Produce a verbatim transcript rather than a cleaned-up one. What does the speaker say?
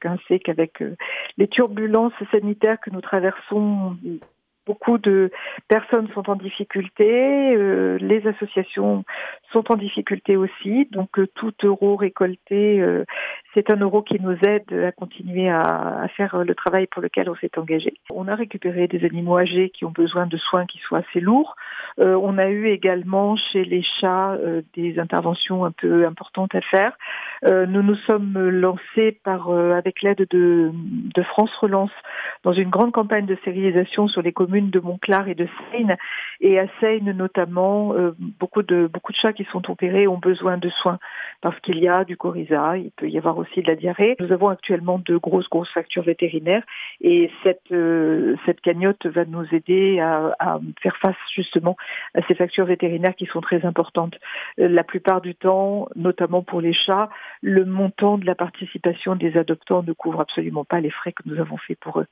chacun sait qu'avec euh, les turbulences sanitaires que nous traversons, beaucoup de personnes sont en difficulté, euh, les associations sont en difficulté aussi, donc euh, tout euro récolté, euh, c'est un euro qui nous aide à continuer à, à faire le travail pour lequel on s'est engagé. On a récupéré des animaux âgés qui ont besoin de soins qui soient assez lourds. Euh, on a eu également chez les chats euh, des interventions un peu importantes à faire. Euh, nous nous sommes lancés par, euh, avec l'aide de, de France Relance dans une grande campagne de stérilisation sur les communes de Montclar et de Seine. Et à Seine notamment, euh, beaucoup de beaucoup de chats qui sont opérés ont besoin de soins parce qu'il y a du coryza, il peut y avoir aussi de la diarrhée. Nous avons actuellement de grosses grosses factures vétérinaires et cette euh, cette cagnotte va nous aider à, à faire face justement à ces factures vétérinaires qui sont très importantes. Euh, la plupart du temps, notamment pour les chats, le montant de la participation des adoptants ne couvre absolument pas les frais que nous avons fait pour eux.